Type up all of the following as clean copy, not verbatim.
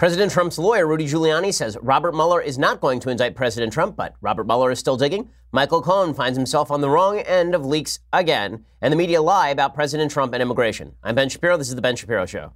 President Trump's lawyer, Rudy Giuliani, says Robert Mueller is not going to indict President Trump, but Robert Mueller is still digging. Michael Cohen finds himself on the wrong end of leaks again, and the media lie about President Trump and immigration. I'm Ben Shapiro. This is The Ben Shapiro Show.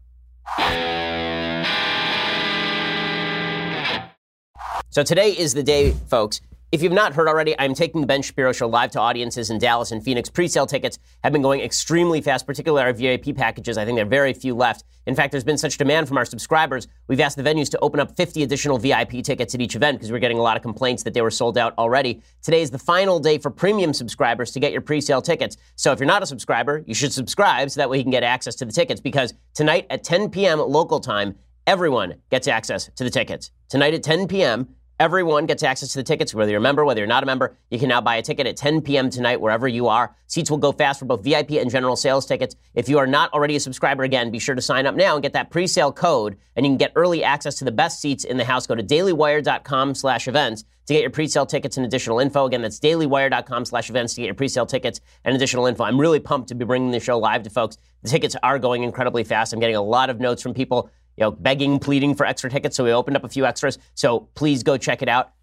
So today is the day, folks. If you've not heard already, I'm taking the Ben Shapiro Show live to audiences in Dallas and Phoenix. Pre-sale tickets have been going extremely fast, particularly our VIP packages. I think there are very few left. In fact, there's been such demand from our subscribers, we've asked the venues to open up 50 additional VIP tickets at each event because we're getting a lot of complaints that they were sold out already. Today is the final day for premium subscribers to get your pre-sale tickets. So if you're not a subscriber, you should subscribe so that way you can get access to the tickets, because tonight at 10 p.m. local time, everyone gets access to the tickets. Tonight at 10 p.m., everyone gets access to the tickets, whether you're a member, whether you're not a member. You can now buy a ticket at 10 p.m. tonight, wherever you are. Seats will go fast for both VIP and general sales tickets. If you are not already a subscriber, again, be sure to sign up now and get that pre-sale code, and you can get early access to the best seats in the house. Go to dailywire.com/events to get your pre-sale tickets and additional info. Again, that's dailywire.com/events to get your pre-sale tickets and additional info. I'm really pumped to be bringing the show live to folks. The tickets are going incredibly fast. I'm getting a lot of notes from people, begging, pleading for extra tickets. So we opened up a few extras. So please go check it out.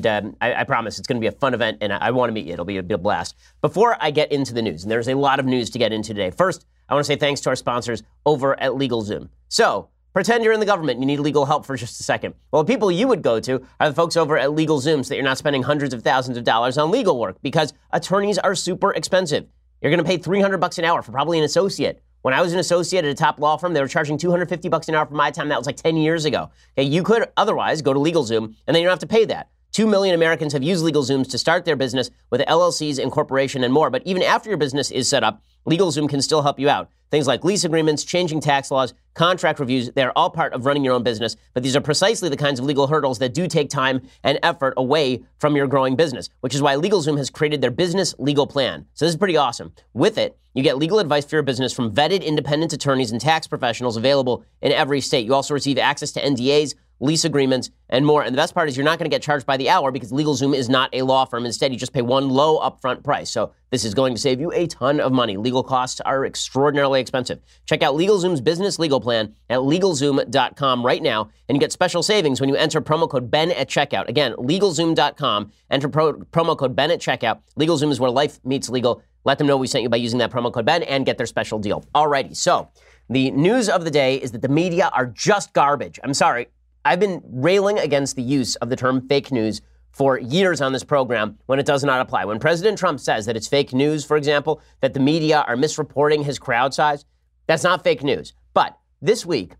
I promise it's going to be a fun event, and I want to meet you. It'll be a blast. Before I get into the news, and there's a lot of news to get into today. First, I want to say thanks to our sponsors over at LegalZoom. So pretend you're in the government and you need legal help for just a second. Well, the people you would go to are the folks over at LegalZoom, so that you're not spending hundreds of thousands of dollars on legal work, because attorneys are super expensive. You're going to pay $300 an hour for probably an associate. When I was an associate at a top law firm, they were charging $250 an hour for my time. That was like 10 years ago. Okay, you could otherwise go to LegalZoom, and then you don't have to pay that. 2 million Americans have used LegalZooms to start their business with LLCs, incorporation, and more. But even after your business is set up, LegalZoom can still help you out. Things like lease agreements, changing tax laws, contract reviews, they're all part of running your own business. But these are precisely the kinds of legal hurdles that do take time and effort away from your growing business, which is why LegalZoom has created their business legal plan. So this is pretty awesome. With it, you get legal advice for your business from vetted independent attorneys and tax professionals available in every state. You also receive access to NDAs, lease agreements, and more. And the best part is you're not going to get charged by the hour, because LegalZoom is not a law firm. Instead, you just pay one low upfront price. So this is going to save you a ton of money. Legal costs are extraordinarily expensive. Check out LegalZoom's business legal plan at LegalZoom.com right now, and you get special savings when you enter promo code Ben at checkout. Again, LegalZoom.com, enter promo code Ben at checkout. LegalZoom is where life meets legal. Let them know we sent you by using that promo code Ben and get their special deal. Alrighty, so the news of the day is that the media are just garbage. I'm sorry. I've been railing against the use of the term fake news for years on this program when it does not apply. When President Trump says that it's fake news, for example, that the media are misreporting his crowd size, that's not fake news. But this week,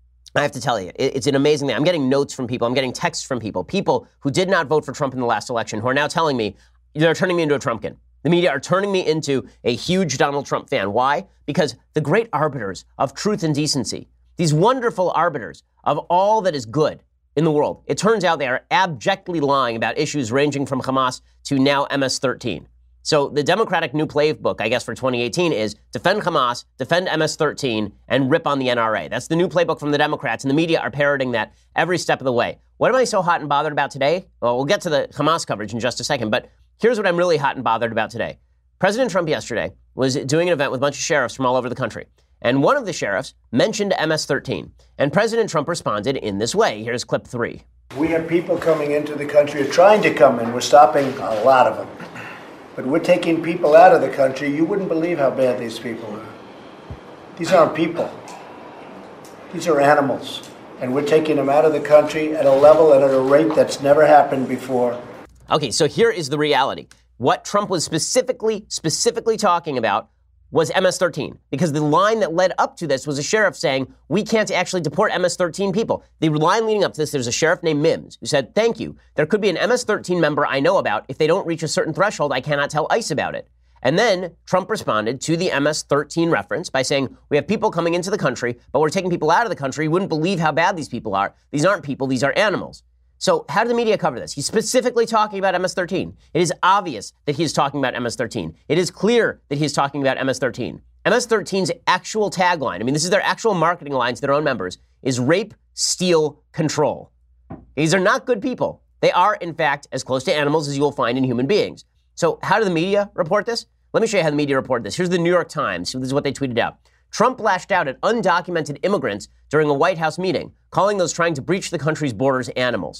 I have to tell you, it's an amazing thing. I'm getting notes from people. I'm getting texts from people who did not vote for Trump in the last election, who are now telling me they're turning me into a Trumpkin. The media are turning me into a huge Donald Trump fan. Why? Because the great arbiters of truth and decency, these wonderful arbiters of all that is good in the world, it turns out they are abjectly lying about issues ranging from Hamas to now MS-13. So the Democratic new playbook, I guess, for 2018 is defend Hamas, defend MS-13, and rip on the NRA. That's the new playbook from the Democrats, and the media are parroting that every step of the way. What am I so hot and bothered about today? Well, we'll get to the Hamas coverage in just a second, but here's what I'm really hot and bothered about today. President Trump yesterday was doing an event with a bunch of sheriffs from all over the country. And one of the sheriffs mentioned MS-13. And President Trump responded in this way. Here's clip 3. We have people coming into the country, or trying to come in. We're stopping a lot of them. But we're taking people out of the country. You wouldn't believe how bad these people are. These aren't people. These are animals. And we're taking them out of the country at a level and at a rate that's never happened before. Okay, so here is the reality. What Trump was specifically talking about was MS-13, because the line that led up to this was a sheriff saying, we can't actually deport MS-13 people. The line leading up to this, there's a sheriff named Mims who said, thank you. There could be an MS-13 member I know about. If they don't reach a certain threshold, I cannot tell ICE about it. And then Trump responded to the MS-13 reference by saying, we have people coming into the country, but we're taking people out of the country. You wouldn't believe how bad these people are. These aren't people, these are animals. So how did the media cover this? He's specifically talking about MS-13. It is obvious that he is talking about MS-13. It is clear that he is talking about MS-13. MS-13's actual tagline, this is their actual marketing line to their own members, is rape, steal, control. These are not good people. They are, in fact, as close to animals as you will find in human beings. So how do the media report this? Let me show you how the media reported this. Here's the New York Times. This is what they tweeted out. Trump lashed out at undocumented immigrants during a White House meeting, calling those trying to breach the country's borders animals.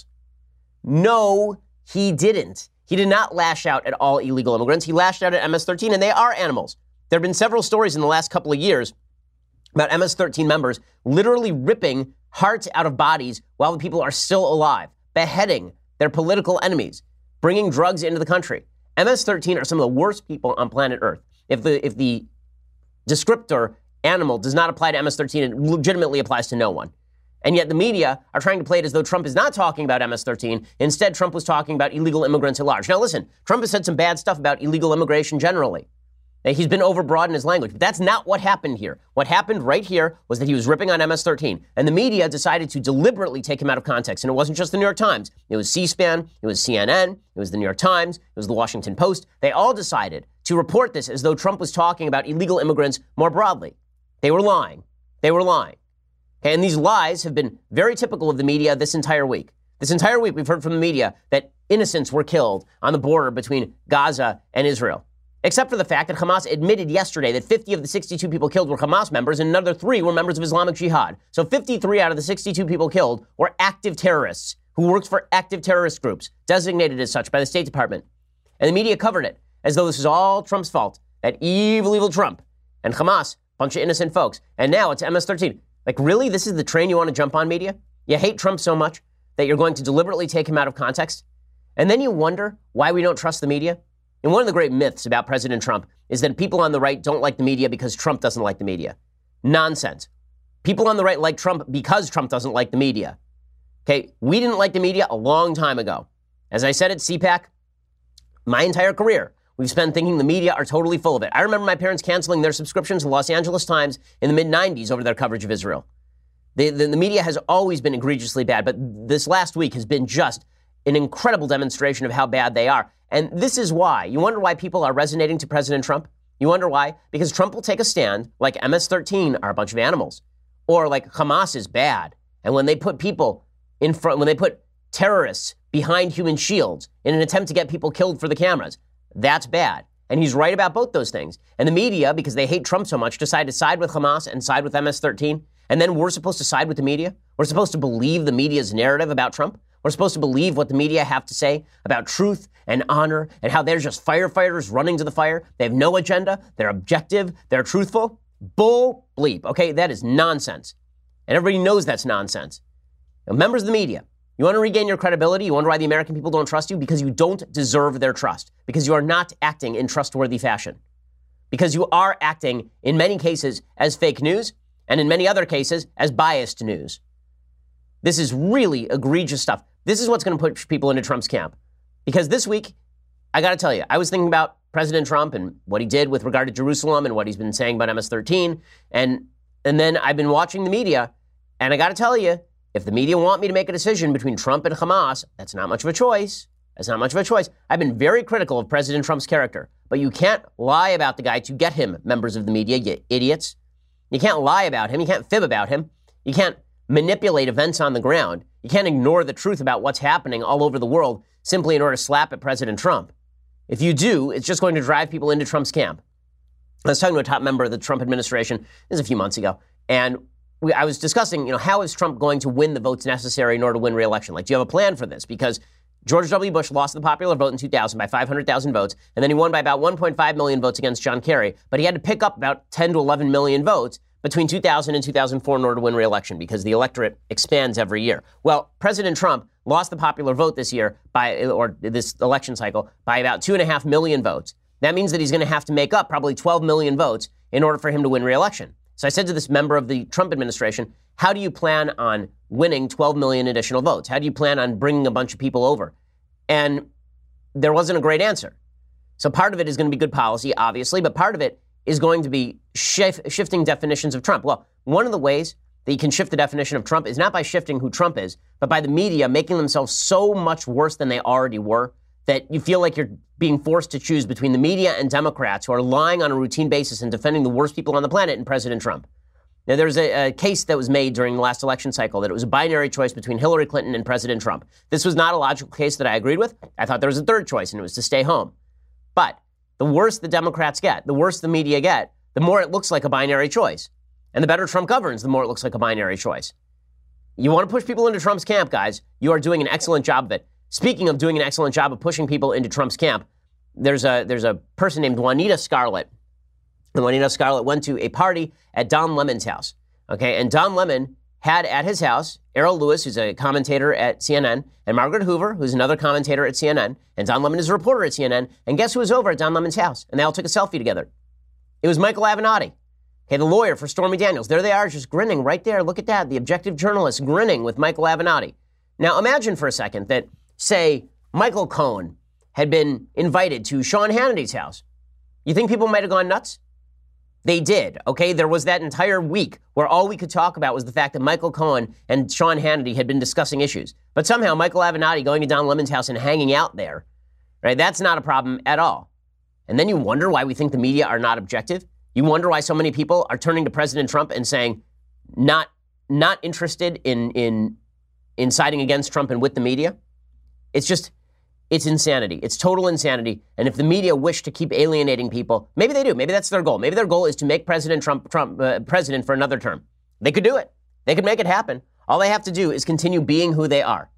No, he didn't. He did not lash out at all illegal immigrants. He lashed out at MS-13, and they are animals. There have been several stories in the last couple of years about MS-13 members literally ripping hearts out of bodies while the people are still alive, beheading their political enemies, bringing drugs into the country. MS-13 are some of the worst people on planet Earth. If the descriptor animal does not apply to MS-13, it legitimately applies to no one. And yet the media are trying to play it as though Trump is not talking about MS-13. Instead, Trump was talking about illegal immigrants at large. Now, listen, Trump has said some bad stuff about illegal immigration generally. He's been overbroad in his language, but that's not what happened here. What happened right here was that he was ripping on MS-13, and the media decided to deliberately take him out of context. And it wasn't just the New York Times. It was C-SPAN, it was CNN, it was the New York Times, it was the Washington Post. They all decided to report this as though Trump was talking about illegal immigrants more broadly. They were lying. They were lying. Okay, and these lies have been very typical of the media this entire week. This entire week, we've heard from the media that innocents were killed on the border between Gaza and Israel. Except for the fact that Hamas admitted yesterday that 50 of the 62 people killed were Hamas members and another 3 were members of Islamic Jihad. So 53 out of the 62 people killed were active terrorists who worked for active terrorist groups, designated as such by the State Department. And the media covered it as though this is all Trump's fault. That evil Trump. And Hamas, bunch of innocent folks. And now it's MS-13. Like, really? This is the train you want to jump on, media? You hate Trump so much that you're going to deliberately take him out of context? And then you wonder why we don't trust the media? And one of the great myths about President Trump is that people on the right don't like the media because Trump doesn't like the media. Nonsense. People on the right like Trump because Trump doesn't like the media. Okay, we didn't like the media a long time ago. As I said at CPAC, my entire career, we've spent thinking the media are totally full of it. I remember my parents canceling their subscriptions to the Los Angeles Times in the mid-90s over their coverage of Israel. The media has always been egregiously bad, but this last week has been just an incredible demonstration of how bad they are. And this is why. You wonder why people are resonating to President Trump? You wonder why? Because Trump will take a stand like MS-13 are a bunch of animals, or like Hamas is bad. And when they put people in front, when they put terrorists behind human shields in an attempt to get people killed for the cameras, that's bad. And he's right about both those things. And the media, because they hate Trump so much, decide to side with Hamas and side with MS-13. And then we're supposed to side with the media? We're supposed to believe the media's narrative about Trump? We're supposed to believe what the media have to say about truth and honor and how they're just firefighters running to the fire. They have no agenda. They're objective. They're truthful. Bull bleep. Okay, that is nonsense. And everybody knows that's nonsense. Now, members of the media, you want to regain your credibility? You wonder why the American people don't trust you? Because you don't deserve their trust. Because you are not acting in trustworthy fashion. Because you are acting, in many cases, as fake news, and in many other cases, as biased news. This is really egregious stuff. This is what's going to push people into Trump's camp. Because this week, I got to tell you, I was thinking about President Trump and what he did with regard to Jerusalem and what he's been saying about MS-13. And then I've been watching the media. And I got to tell you, if the media want me to make a decision between Trump and Hamas, that's not much of a choice. That's not much of a choice. I've been very critical of President Trump's character. But you can't lie about the guy to get him, members of the media, you idiots. You can't lie about him. You can't fib about him. You can't manipulate events on the ground. You can't ignore the truth about what's happening all over the world simply in order to slap at President Trump. If you do, it's just going to drive people into Trump's camp. I was talking to a top member of the Trump administration, this is a few months ago, and I was discussing, how is Trump going to win the votes necessary in order to win re-election? Like, do you have a plan for this? Because George W. Bush lost the popular vote in 2000 by 500,000 votes, and then he won by about 1.5 million votes against John Kerry, but he had to pick up about 10 to 11 million votes between 2000 and 2004 in order to win re-election because the electorate expands every year. Well, President Trump lost the popular vote this year or this election cycle by about 2.5 million votes. That means that he's going to have to make up probably 12 million votes in order for him to win re-election. So I said to this member of the Trump administration, how do you plan on winning 12 million additional votes? How do you plan on bringing a bunch of people over? And there wasn't a great answer. So part of it is going to be good policy, obviously, but part of it is going to be shifting definitions of Trump. Well, one of the ways that you can shift the definition of Trump is not by shifting who Trump is, but by the media making themselves so much worse than they already were that you feel like you're being forced to choose between the media and Democrats who are lying on a routine basis and defending the worst people on the planet and President Trump. Now, there's a case that was made during the last election cycle that it was a binary choice between Hillary Clinton and President Trump. This was not a logical case that I agreed with. I thought there was a third choice, and it was to stay home. But the worse the Democrats get, the worse the media get, the more it looks like a binary choice. And the better Trump governs, the more it looks like a binary choice. You want to push people into Trump's camp, guys. You are doing an excellent job of it. Speaking of doing an excellent job of pushing people into Trump's camp, there's a person named Juanita Scarlett. And Juanita Scarlett went to a party at Don Lemon's house. Okay, and Don Lemon had at his house Errol Lewis, who's a commentator at CNN, and Margaret Hoover, who's another commentator at CNN, and Don Lemon is a reporter at CNN. And guess who was over at Don Lemon's house? And they all took a selfie together. It was Michael Avenatti, okay, the lawyer for Stormy Daniels. There they are, just grinning right there. Look at that, the objective journalist grinning with Michael Avenatti. Now imagine for a second that, say, Michael Cohen had been invited to Sean Hannity's house. You think people might have gone nuts? They did, okay? There was that entire week where all we could talk about was the fact that Michael Cohen and Sean Hannity had been discussing issues. But somehow Michael Avenatti going to Don Lemon's house and hanging out there, right? That's not a problem at all. And then you wonder why we think the media are not objective. You wonder why so many people are turning to President Trump and saying, not interested in siding against Trump and with the media. It's insanity. It's total insanity. And if the media wish to keep alienating people, maybe they do. Maybe that's their goal. Maybe their goal is to make President Trump president for another term. They could do it. They could make it happen. All they have to do is continue being who they are.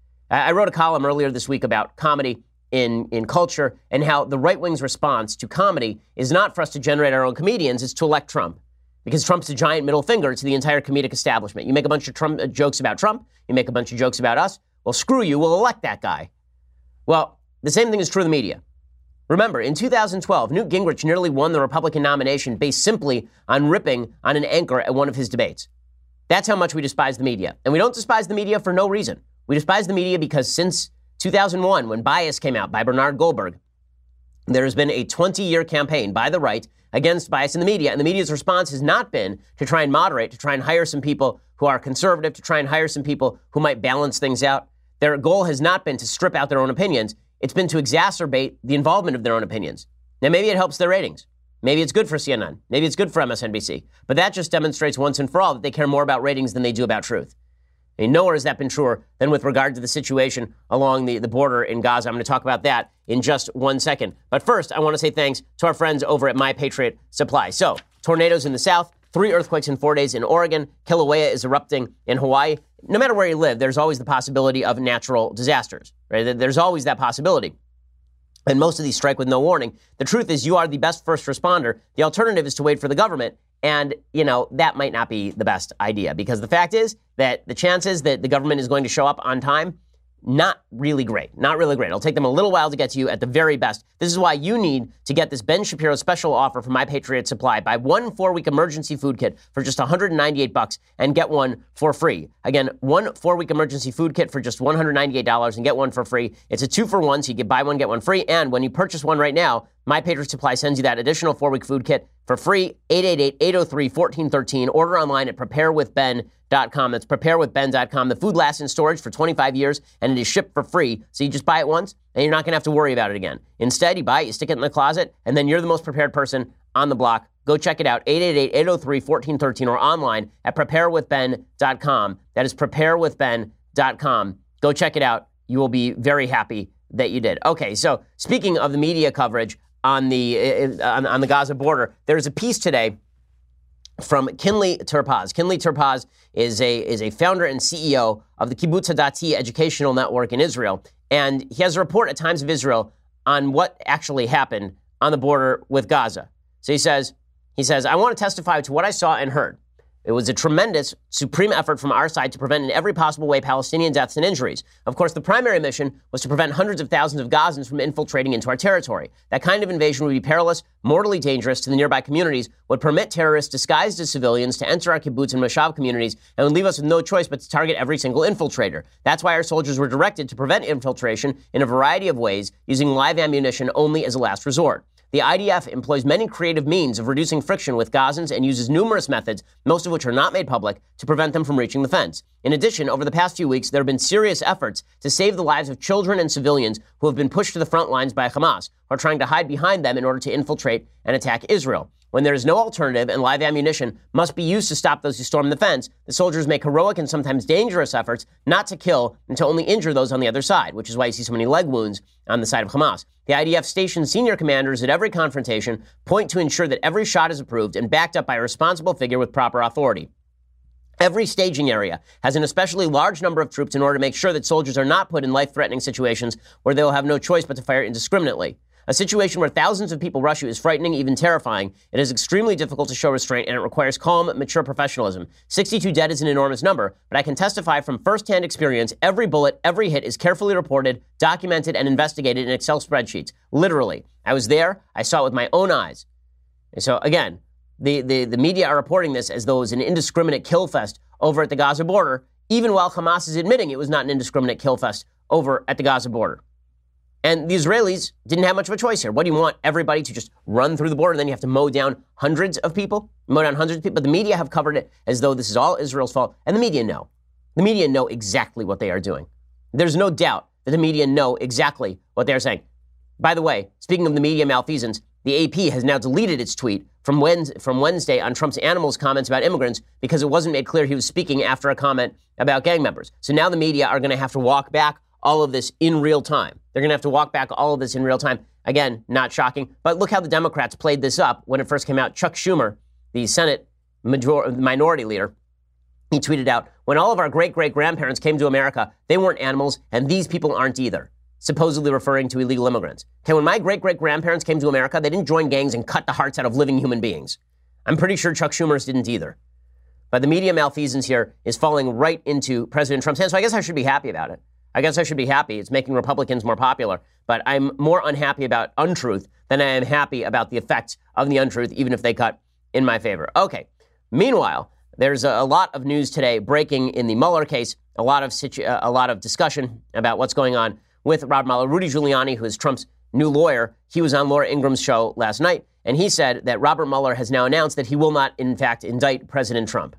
I wrote a column earlier this week about comedy in culture and how the right wing's response to comedy is not for us to generate our own comedians, it's to elect Trump. Because Trump's a giant middle finger to the entire comedic establishment. You make a bunch of jokes about Trump, you make a bunch of jokes about us. Well, screw you, we'll elect that guy. Well, the same thing is true of the media. Remember, in 2012, Newt Gingrich nearly won the Republican nomination based simply on ripping on an anchor at one of his debates. That's how much we despise the media. And we don't despise the media for no reason. We despise the media because since 2001, when Bias came out by Bernard Goldberg, there has been a 20-year campaign by the right against bias in the media. And the media's response has not been to try and moderate, to try and hire some people who are conservative, to try and hire some people who might balance things out. Their goal has not been to strip out their own opinions. It's been to exacerbate the involvement of their own opinions. Now, maybe it helps their ratings. Maybe it's good for CNN. Maybe it's good for MSNBC. But that just demonstrates once and for all that they care more about ratings than they do about truth. I mean, nowhere has that been truer than with regard to the situation along the border in Gaza. I'm going to talk about that in just 1 second. But first, I want to say thanks to our friends over at My Patriot Supply. So, tornadoes in the south, 3 earthquakes in 4 days in Oregon, Kilauea is erupting in Hawaii. No matter where you live, there's always the possibility of natural disasters, right? There's always that possibility. And most of these strike with no warning. The truth is you are the best first responder. The alternative is to wait for the government. And, that might not be the best idea because the fact is that the chances that the government is going to show up on time, not really great. Not really great. It'll take them a little while to get to you at the very best. This is why you need to get this Ben Shapiro special offer from My Patriot Supply. Buy 1 4-week emergency food kit for just $198 and get one for free. Again, 1 4-week emergency food kit for just $198 and get one for free. It's a 2-for-1, so you can buy one, get one free. And when you purchase one right now, My Patriot Supply sends you that additional 4-week food kit for free. 888-803-1413. Order online at preparewithben.com. That's preparewithben.com. The food lasts in storage for 25 years, and it is shipped for free. So you just buy it once, and you're not going to have to worry about it again. Instead, you buy it, you stick it in the closet, and then you're the most prepared person on the block. Go check it out, 888-803-1413, or online at preparewithben.com. That is preparewithben.com. Go check it out. You will be very happy that you did. Okay, so speaking of the media coverage on the Gaza border, there's a piece today from Kinley Terpaz. Kinley Terpaz is a founder and CEO of the Kibbutz Hadati Educational Network in Israel, and he has a report at Times of Israel on what actually happened on the border with Gaza. So he says, I want to testify to what I saw and heard. It was a tremendous, supreme effort from our side to prevent in every possible way Palestinian deaths and injuries. Of course, the primary mission was to prevent hundreds of thousands of Gazans from infiltrating into our territory. That kind of invasion would be perilous, mortally dangerous to the nearby communities, would permit terrorists disguised as civilians to enter our kibbutz and moshav communities, and would leave us with no choice but to target every single infiltrator. That's why our soldiers were directed to prevent infiltration in a variety of ways, using live ammunition only as a last resort. The IDF employs many creative means of reducing friction with Gazans and uses numerous methods, most of which are not made public, to prevent them from reaching the fence. In addition, over the past few weeks, there have been serious efforts to save the lives of children and civilians who have been pushed to the front lines by Hamas, or trying to hide behind them in order to infiltrate and attack Israel. When there is no alternative and live ammunition must be used to stop those who storm the fence, the soldiers make heroic and sometimes dangerous efforts not to kill and to only injure those on the other side, which is why you see so many leg wounds on the side of Hamas. The IDF stationed senior commanders at every confrontation point to ensure that every shot is approved and backed up by a responsible figure with proper authority. Every staging area has an especially large number of troops in order to make sure that soldiers are not put in life-threatening situations where they will have no choice but to fire indiscriminately. A situation where thousands of people rush you is frightening, even terrifying. It is extremely difficult to show restraint, and it requires calm, mature professionalism. 62 dead is an enormous number, but I can testify from firsthand experience, every bullet, every hit is carefully reported, documented, and investigated in Excel spreadsheets. Literally. I was there. I saw it with my own eyes. And so, again, the media are reporting this as though it was an indiscriminate kill fest over at the Gaza border, even while Hamas is admitting it was not an indiscriminate kill fest over at the Gaza border. And the Israelis didn't have much of a choice here. What do you want? Everybody to just run through the border, and then you have to mow down hundreds of people? But the media have covered it as though this is all Israel's fault. And the media know. The media know exactly what they are doing. There's no doubt that the media know exactly what they're saying. By the way, speaking of the media malfeasance, the AP has now deleted its tweet from Wednesday on Trump's animals comments about immigrants because it wasn't made clear he was speaking after a comment about gang members. So now the media are going to have to walk back all of this in real time. They're going to have to walk back all of this in real time. Again, not shocking. But look how the Democrats played this up when it first came out. Chuck Schumer, the Senate minority leader, he tweeted out, when all of our great-great-grandparents came to America, they weren't animals, and these people aren't either, supposedly referring to illegal immigrants. Okay, when my great-great-grandparents came to America, they didn't join gangs and cut the hearts out of living human beings. I'm pretty sure Chuck Schumer's didn't either. But the media malfeasance here is falling right into President Trump's hands, so I guess I should be happy about it. I guess I should be happy. It's making Republicans more popular. But I'm more unhappy about untruth than I am happy about the effects of the untruth, even if they cut in my favor. Okay. Meanwhile, there's a lot of news today breaking in the Mueller case, a lot of discussion about what's going on with Robert Mueller. Rudy Giuliani, who is Trump's new lawyer, he was on Laura Ingraham's show last night, and he said that Robert Mueller has now announced that he will not, in fact, indict President Trump.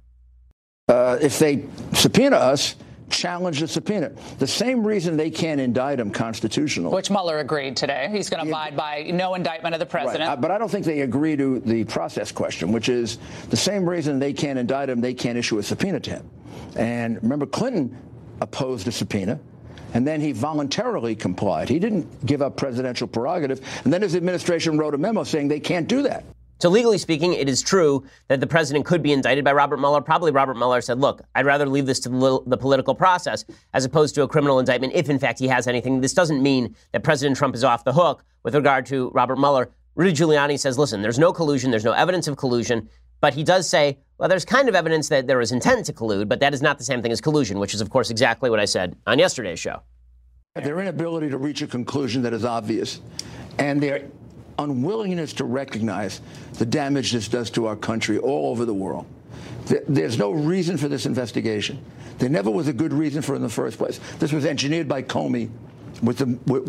If they subpoena us, challenge the subpoena. The same reason they can't indict him constitutionally. Which Mueller agreed today. He's going to abide by no indictment of the president. Right. But I don't think they agree to the process question, which is the same reason they can't indict him, they can't issue a subpoena to him. And remember, Clinton opposed a subpoena, and then he voluntarily complied. He didn't give up presidential prerogative. And then his administration wrote a memo saying they can't do that. So legally speaking, it is true that the president could be indicted by Robert Mueller. Probably Robert Mueller said, look, I'd rather leave this to the political process as opposed to a criminal indictment if, in fact, he has anything. This doesn't mean that President Trump is off the hook with regard to Robert Mueller. Rudy Giuliani says, listen, there's no collusion. There's no evidence of collusion. But he does say, well, there's kind of evidence that there was intent to collude, but that is not the same thing as collusion, which is, of course, exactly what I said on yesterday's show. Their inability to reach a conclusion that is obvious, and their unwillingness to recognize the damage this does to our country all over the world. There's no reason for this investigation. There never was a good reason for it in the first place. This was engineered by Comey with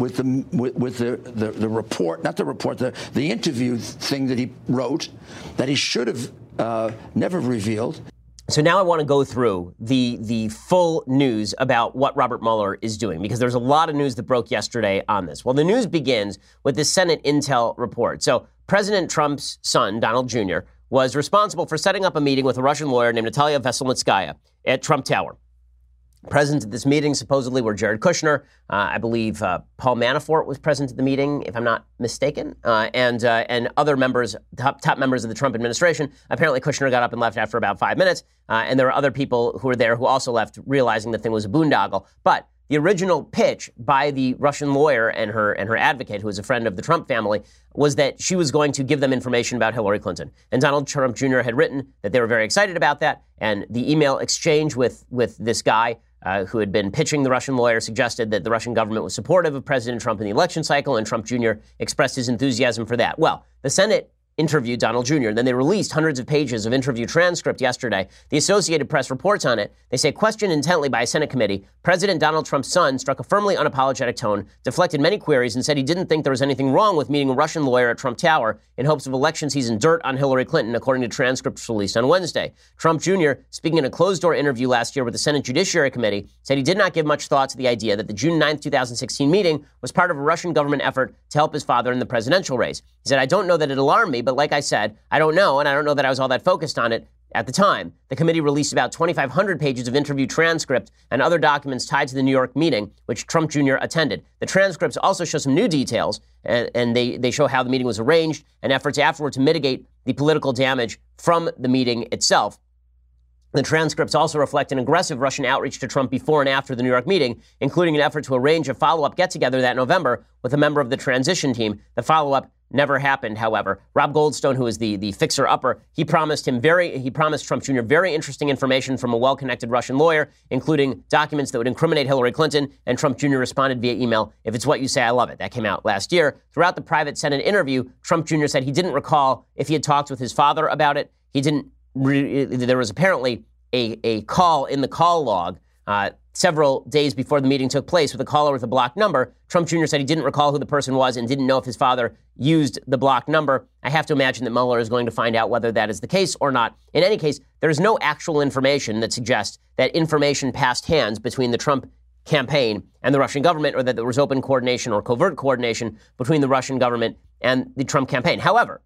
the report, not the report, the interview thing that he wrote that he should have never revealed. So now I want to go through the full news about what Robert Mueller is doing, because there's a lot of news that broke yesterday on this. Well, the news begins with the Senate Intel report. So President Trump's son, Donald Jr., was responsible for setting up a meeting with a Russian lawyer named Natalia Veselnitskaya at Trump Tower. Present at this meeting supposedly were Jared Kushner, I believe Paul Manafort was present at the meeting, if I'm not mistaken, and other members, top members of the Trump administration. Apparently Kushner got up and left after about 5 minutes, and there were other people who were there who also left, realizing the thing was a boondoggle. But the original pitch by the Russian lawyer and her advocate, who is a friend of the Trump family, was that she was going to give them information about Hillary Clinton. And Donald Trump Jr. had written that they were very excited about that, and the email exchange with this guy who had been pitching the Russian lawyer suggested that the Russian government was supportive of President Trump in the election cycle, and Trump Jr. expressed his enthusiasm for that. Well, the Senate interviewed Donald Jr., and then they released hundreds of pages of interview transcript yesterday. The Associated Press reports on it. They say, questioned intently by a Senate committee, President Donald Trump's son struck a firmly unapologetic tone, deflected many queries, and said he didn't think there was anything wrong with meeting a Russian lawyer at Trump Tower in hopes of election season dirt on Hillary Clinton, according to transcripts released on Wednesday. Trump Jr., speaking in a closed-door interview last year with the Senate Judiciary Committee, said he did not give much thought to the idea that the June 9, 2016 meeting was part of a Russian government effort to help his father in the presidential race. He said, I don't know that it alarmed me, but like I said, I don't know, and I don't know that I was all that focused on it at the time. The committee released about 2,500 pages of interview transcript and other documents tied to the New York meeting, which Trump Jr. attended. The transcripts also show some new details, and they show how the meeting was arranged and efforts afterward to mitigate the political damage from the meeting itself. The transcripts also reflect an aggressive Russian outreach to Trump before and after the New York meeting, including an effort to arrange a follow-up get-together that November with a member of the transition team. The follow-up never happened, however. Rob Goldstone, who is the fixer-upper, he promised Trump Jr. very interesting information from a well-connected Russian lawyer, including documents that would incriminate Hillary Clinton, and Trump Jr. responded via email, "If it's what you say, I love it." That came out last year. Throughout the private Senate interview, Trump Jr. said he didn't recall if he had talked with his father about it. There was apparently a call in the call log several days before the meeting took place with a caller with a blocked number. Trump Jr. said he didn't recall who the person was and didn't know if his father used the blocked number. I have to imagine that Mueller is going to find out whether that is the case or not. In any case, there is no actual information that suggests that information passed hands between the Trump campaign and the Russian government, or that there was open coordination or covert coordination between the Russian government and the Trump campaign. However,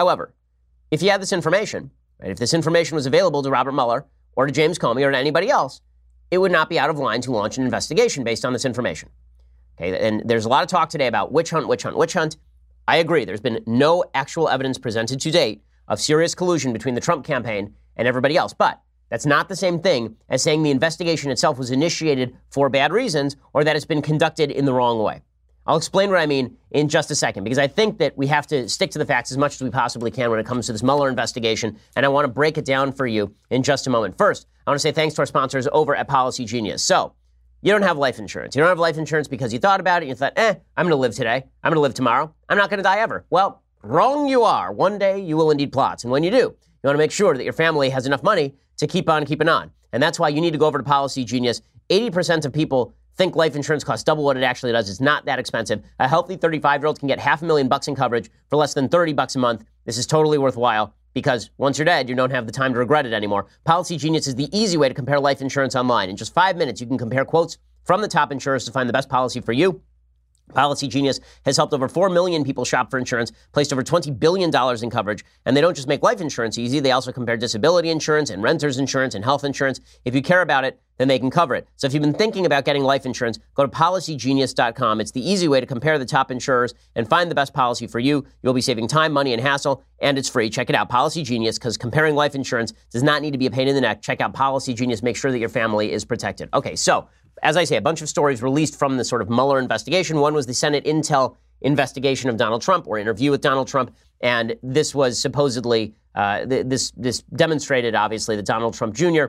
if you had this information, right, if this information was available to Robert Mueller or to James Comey or to anybody else, it would not be out of line to launch an investigation based on this information. Okay, and there's a lot of talk today about witch hunt. I agree. There's been no actual evidence presented to date of serious collusion between the Trump campaign and everybody else. But that's not the same thing as saying the investigation itself was initiated for bad reasons or that it's been conducted in the wrong way. I'll explain what I mean in just a second, because I think that we have to stick to the facts as much as we possibly can when it comes to this Mueller investigation, and I want to break it down for you in just a moment. First, I want to say thanks to our sponsors over at Policy Genius. So, you don't have life insurance. You don't have life insurance because you thought about it and you thought, I'm going to live today. I'm going to live tomorrow. I'm not going to die ever. Well, wrong you are. One day you will indeed plot. And when you do, you want to make sure that your family has enough money to keep on keeping on. And that's why you need to go over to Policy Genius. 80% of people think life insurance costs double what it actually does. It's not that expensive. A healthy 35-year-old can get $500,000 in coverage for less than $30 a month. This is totally worthwhile because once you're dead, you don't have the time to regret it anymore. Policy Genius is the easy way to compare life insurance online. In just 5 minutes, you can compare quotes from the top insurers to find the best policy for you. Policy Genius has helped over 4 million people shop for insurance, placed over $20 billion in coverage, and they don't just make life insurance easy, they also compare disability insurance and renter's insurance and health insurance. If you care about it, then they can cover it. So if you've been thinking about getting life insurance, go to PolicyGenius.com. It's the easy way to compare the top insurers and find the best policy for you. You'll be saving time, money, and hassle, and it's free. Check it out, Policy Genius, because comparing life insurance does not need to be a pain in the neck. Check out Policy Genius. Make sure that your family is protected. Okay, so as I say, a bunch of stories released from the sort of Mueller investigation. One was the Senate Intel investigation of Donald Trump, or interview with Donald Trump. And this was supposedly, this demonstrated, obviously, that Donald Trump Jr.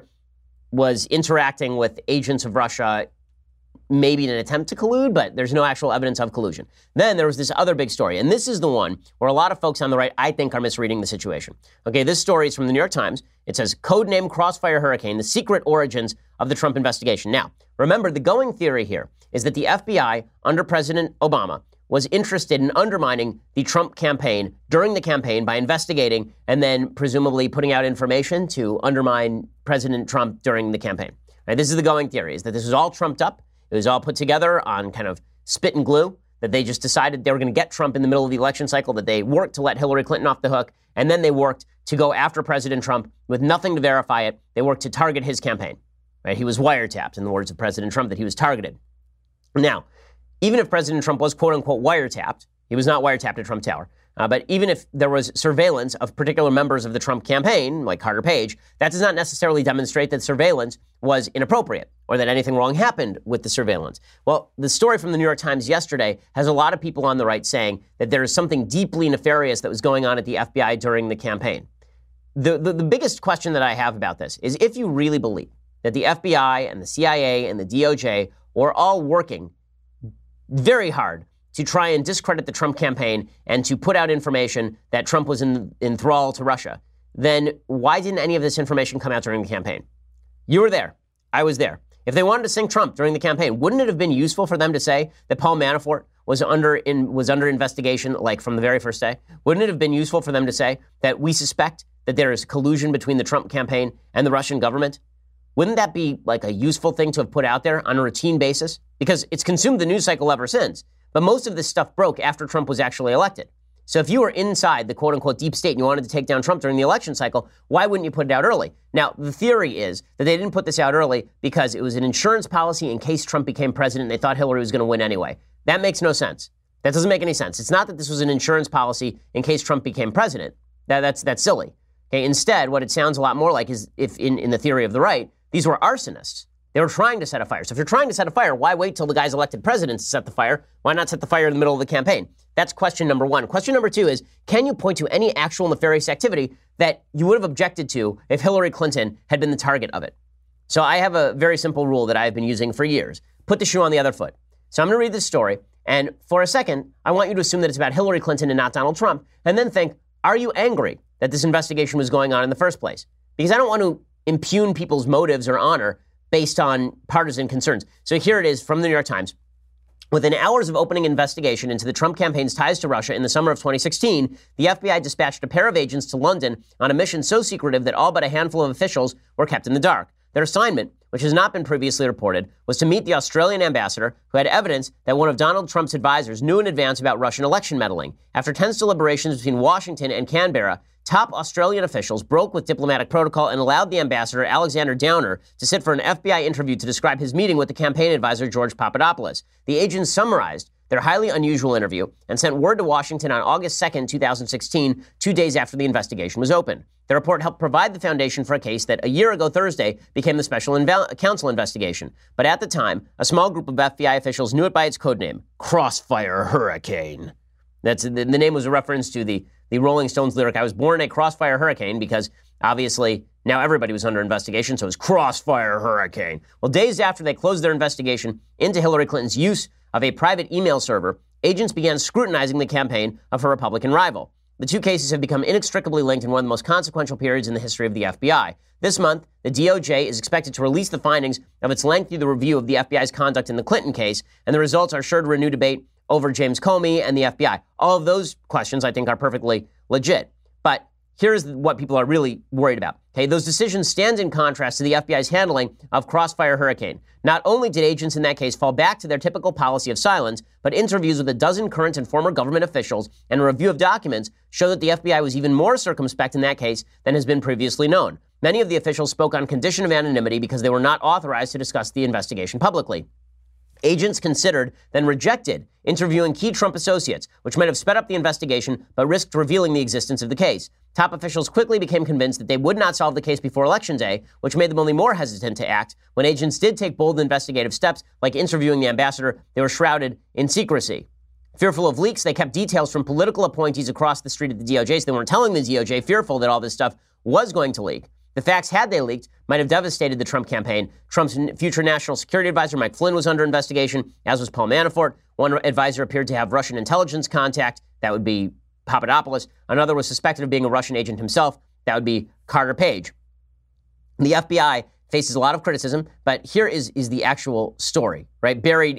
was interacting with agents of Russia, maybe in an attempt to collude, but there's no actual evidence of collusion. Then there was this other big story, and this is the one where a lot of folks on the right, I think, are misreading the situation. Okay, this story is from the New York Times. It says, Codename Crossfire Hurricane, the secret origins of the Trump investigation. Now, remember, the going theory here is that the FBI, under President Obama, was interested in undermining the Trump campaign during the campaign by investigating and then presumably putting out information to undermine President Trump during the campaign. Right, this is the going theory, is that this was all trumped up. It was all put together on kind of spit and glue, that they just decided they were going to get Trump in the middle of the election cycle, that they worked to let Hillary Clinton off the hook, and then they worked to go after President Trump with nothing to verify it. They worked to target his campaign. Right? He was wiretapped, in the words of President Trump, that he was targeted. Now, even if President Trump was quote-unquote wiretapped, he was not wiretapped at Trump Tower, but even if there was surveillance of particular members of the Trump campaign, like Carter Page, that does not necessarily demonstrate that surveillance was inappropriate or that anything wrong happened with the surveillance. Well, the story from the New York Times yesterday has a lot of people on the right saying that there is something deeply nefarious that was going on at the FBI during the campaign. The biggest question that I have about this is, if you really believe that the FBI and the CIA and the DOJ were all working very hard to try and discredit the Trump campaign and to put out information that Trump was in thrall to Russia, then why didn't any of this information come out during the campaign? You were there. I was there. If they wanted to sink Trump during the campaign, wouldn't it have been useful for them to say that Paul Manafort was under investigation, like from the very first day? Wouldn't it have been useful for them to say that we suspect that there is collusion between the Trump campaign and the Russian government? Wouldn't that be like a useful thing to have put out there on a routine basis? Because it's consumed the news cycle ever since. But most of this stuff broke after Trump was actually elected. So if you were inside the quote-unquote deep state and you wanted to take down Trump during the election cycle, why wouldn't you put it out early? Now, the theory is that they didn't put this out early because it was an insurance policy in case Trump became president and they thought Hillary was going to win anyway. That makes no sense. That doesn't make any sense. It's not that this was an insurance policy in case Trump became president. That's silly. Okay, instead, what it sounds a lot more like is, if in the theory of the right, these were arsonists. They were trying to set a fire. So if you're trying to set a fire, why wait till the guy's elected president to set the fire? Why not set the fire in the middle of the campaign? That's question number one. Question number two is, can you point to any actual nefarious activity that you would have objected to if Hillary Clinton had been the target of it? So I have a very simple rule that I've been using for years. Put the shoe on the other foot. So I'm going to read this story, and for a second, I want you to assume that it's about Hillary Clinton and not Donald Trump, and then think, are you angry that this investigation was going on in the first place? Because I don't want to impugn people's motives or honor based on partisan concerns. So here it is from the New York Times. Within hours of opening investigation into the Trump campaign's ties to Russia in the summer of 2016, the FBI dispatched a pair of agents to London on a mission so secretive that all but a handful of officials were kept in the dark. Their assignment, which has not been previously reported, was to meet the Australian ambassador who had evidence that one of Donald Trump's advisors knew in advance about Russian election meddling. After tense deliberations between Washington and Canberra, top Australian officials broke with diplomatic protocol and allowed the ambassador, Alexander Downer, to sit for an FBI interview to describe his meeting with the campaign advisor, George Papadopoulos. The agents summarized their highly unusual interview and sent word to Washington on August 2nd, 2016, 2 days after the investigation was opened. The report helped provide the foundation for a case that a year ago Thursday became the special counsel investigation. But at the time, a small group of FBI officials knew it by its codename, Crossfire Hurricane. The name was a reference to the Rolling Stones lyric, I was born in a crossfire hurricane, because obviously now everybody was under investigation, so it was Crossfire Hurricane. Well, days after they closed their investigation into Hillary Clinton's use of a private email server, agents began scrutinizing the campaign of her Republican rival. The two cases have become inextricably linked in one of the most consequential periods in the history of the FBI. This month, the DOJ is expected to release the findings of its lengthy review of the FBI's conduct in the Clinton case, and the results are sure to renew debate over James Comey and the FBI. All of those questions, I think, are perfectly legit. But here's what people are really worried about. Okay, those decisions stand in contrast to the FBI's handling of Crossfire Hurricane. Not only did agents in that case fall back to their typical policy of silence, but interviews with a dozen current and former government officials and a review of documents show that the FBI was even more circumspect in that case than has been previously known. Many of the officials spoke on condition of anonymity because they were not authorized to discuss the investigation publicly. Agents considered, then rejected, interviewing key Trump associates, which might have sped up the investigation but risked revealing the existence of the case. Top officials quickly became convinced that they would not solve the case before Election Day, which made them only more hesitant to act. When agents did take bold investigative steps, like interviewing the ambassador, they were shrouded in secrecy. Fearful of leaks, they kept details from political appointees across the street at the DOJ, so they weren't telling the DOJ, fearful that all this stuff was going to leak. The facts, had they leaked, might have devastated the Trump campaign. Trump's future national security advisor, Mike Flynn, was under investigation, as was Paul Manafort. One advisor appeared to have Russian intelligence contact. That would be Papadopoulos. Another was suspected of being a Russian agent himself. That would be Carter Page. The FBI faces a lot of criticism, but here is the actual story, right? Buried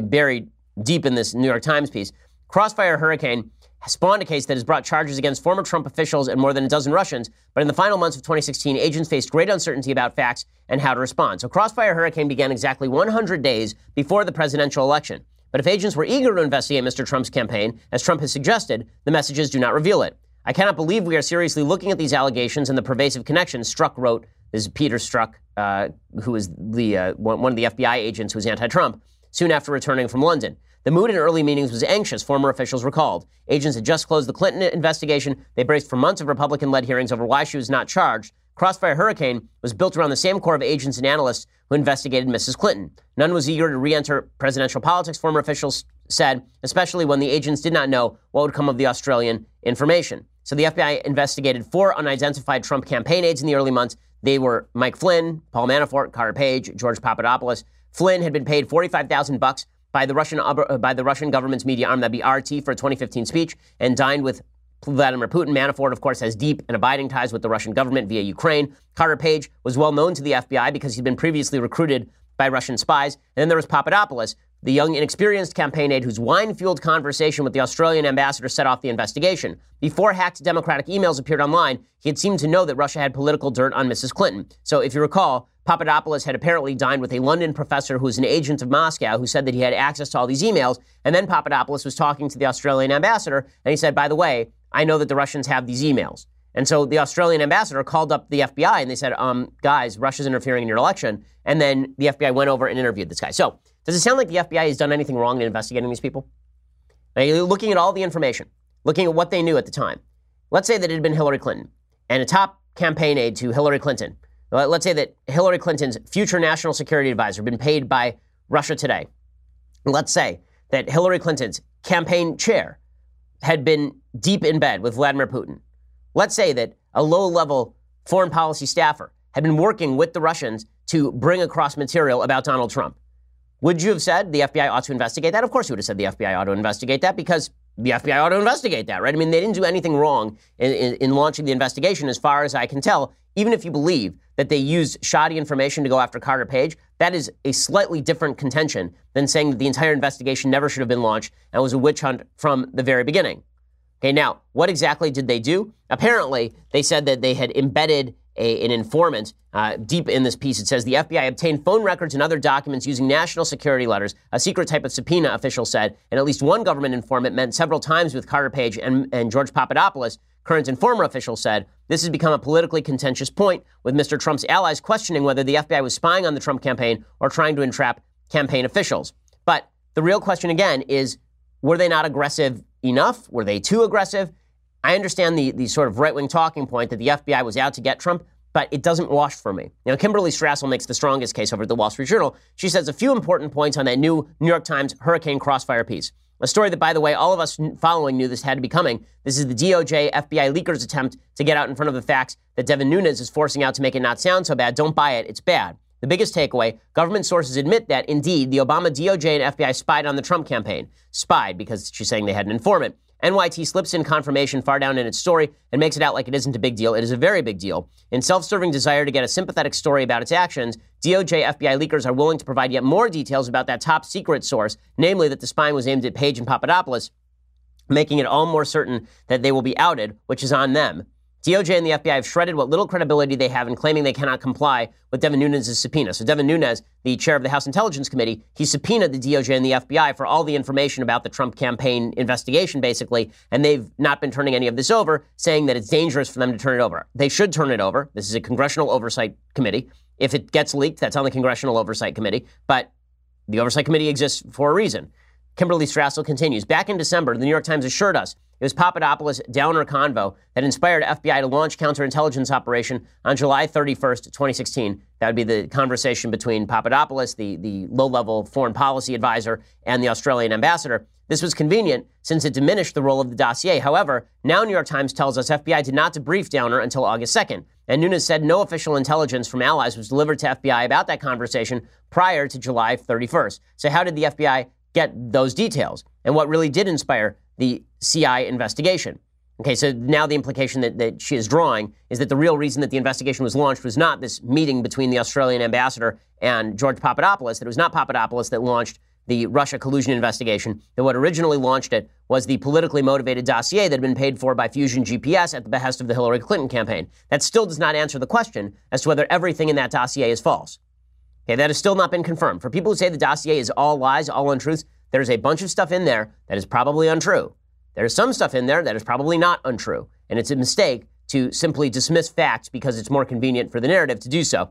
deep in this New York Times piece. Crossfire Hurricane spawned a case that has brought charges against former Trump officials and more than a dozen Russians, but in the final months of 2016, agents faced great uncertainty about facts and how to respond. So Crossfire Hurricane began exactly 100 days before the presidential election. But if agents were eager to investigate Mr. Trump's campaign, as Trump has suggested, the messages do not reveal it. I cannot believe we are seriously looking at these allegations and the pervasive connections, Strzok wrote. This is Peter Strzok, who is one of the FBI agents who was anti-Trump, soon after returning from London. The mood in early meetings was anxious, former officials recalled. Agents had just closed the Clinton investigation. They braced for months of Republican-led hearings over why she was not charged. Crossfire Hurricane was built around the same core of agents and analysts who investigated Mrs. Clinton. None was eager to re-enter presidential politics, former officials said, especially when the agents did not know what would come of the Australian information. So the FBI investigated 4 unidentified Trump campaign aides in the early months. They were Mike Flynn, Paul Manafort, Carter Page, George Papadopoulos. Flynn had been paid $45,000 by the Russian government's media arm, that'd be RT, for a 2015 speech, and dined with Vladimir Putin. Manafort, of course, has deep and abiding ties with the Russian government via Ukraine. Carter Page was well known to the FBI because he'd been previously recruited by Russian spies. And then there was Papadopoulos, the young, inexperienced campaign aide whose wine-fueled conversation with the Australian ambassador set off the investigation. Before hacked Democratic emails appeared online, he had seemed to know that Russia had political dirt on Mrs. Clinton. So if you recall, Papadopoulos had apparently dined with a London professor who was an agent of Moscow who said that he had access to all these emails. And then Papadopoulos was talking to the Australian ambassador, and he said, by the way, I know that the Russians have these emails. And so the Australian ambassador called up the FBI and they said, guys, Russia's interfering in your election. And then the FBI went over and interviewed this guy. So does it sound like the FBI has done anything wrong in investigating these people? Now, you're looking at all the information, looking at what they knew at the time. Let's say that it had been Hillary Clinton and a top campaign aide to Hillary Clinton. Let's say that Hillary Clinton's future national security advisor had been paid by Russia Today. Let's say that Hillary Clinton's campaign chair had been deep in bed with Vladimir Putin. Let's say that a low-level foreign policy staffer had been working with the Russians to bring across material about Donald Trump. Would you have said the FBI ought to investigate that? Of course you would have said the FBI ought to investigate that because the FBI ought to investigate that, right? I mean, they didn't do anything wrong in launching the investigation as far as I can tell. Even if you believe that they used shoddy information to go after Carter Page, that is a slightly different contention than saying that the entire investigation never should have been launched and was a witch hunt from the very beginning. Okay, now, what exactly did they do? Apparently, they said that they had embedded an informant deep in this piece. It says the FBI obtained phone records and other documents using national security letters, a secret type of subpoena, officials said, and at least one government informant met several times with Carter Page and George Papadopoulos. Current and former officials said this has become a politically contentious point, with Mr. Trump's allies questioning whether the FBI was spying on the Trump campaign or trying to entrap campaign officials. But the real question again is, were they not aggressive enough? Were they too aggressive? I understand the sort of right-wing talking point that the FBI was out to get Trump, but it doesn't wash for me. Now, Kimberly Strassel makes the strongest case over at the Wall Street Journal. She says a few important points on that new New York Times Hurricane Crossfire piece. A story that, by the way, all of us following knew this had to be coming. This is the DOJ FBI leakers' attempt to get out in front of the facts that Devin Nunes is forcing out to make it not sound so bad. Don't buy it. It's bad. The biggest takeaway, government sources admit that, indeed, the Obama DOJ and FBI spied on the Trump campaign. Spied, because she's saying they had an informant. NYT slips in confirmation far down in its story and makes it out like it isn't a big deal. It is a very big deal. In self-serving desire to get a sympathetic story about its actions, DOJ FBI leakers are willing to provide yet more details about that top secret source, namely that the spying was aimed at Page and Papadopoulos, making it all more certain that they will be outed, which is on them. DOJ and the FBI have shredded what little credibility they have in claiming they cannot comply with Devin Nunes' subpoena. So Devin Nunes, the chair of the House Intelligence Committee, he subpoenaed the DOJ and the FBI for all the information about the Trump campaign investigation, basically, and they've not been turning any of this over, saying that it's dangerous for them to turn it over. They should turn it over. This is a Congressional Oversight Committee. If it gets leaked, that's on the Congressional Oversight Committee, but the Oversight Committee exists for a reason. Kimberly Strassel continues. Back in December, the New York Times assured us it was Papadopoulos' downer convo that inspired FBI to launch counterintelligence operation on July 31st, 2016. That would be the conversation between Papadopoulos, the low-level foreign policy advisor, and the Australian ambassador. This was convenient since it diminished the role of the dossier. However, now New York Times tells us FBI did not debrief Downer until August 2nd. And Nunes said no official intelligence from allies was delivered to FBI about that conversation prior to July 31st. So how did the FBI get those details? And what really did inspire the CI investigation? Okay, so now the implication that she is drawing is that the real reason that the investigation was launched was not this meeting between the Australian ambassador and George Papadopoulos, that it was not Papadopoulos that launched the Russia collusion investigation, that what originally launched it was the politically motivated dossier that had been paid for by Fusion GPS at the behest of the Hillary Clinton campaign. That still does not answer the question as to whether everything in that dossier is false. Okay, that has still not been confirmed. For people who say the dossier is all lies, all untruths, there's a bunch of stuff in there that is probably untrue. There's some stuff in there that is probably not untrue. And it's a mistake to simply dismiss facts because it's more convenient for the narrative to do so.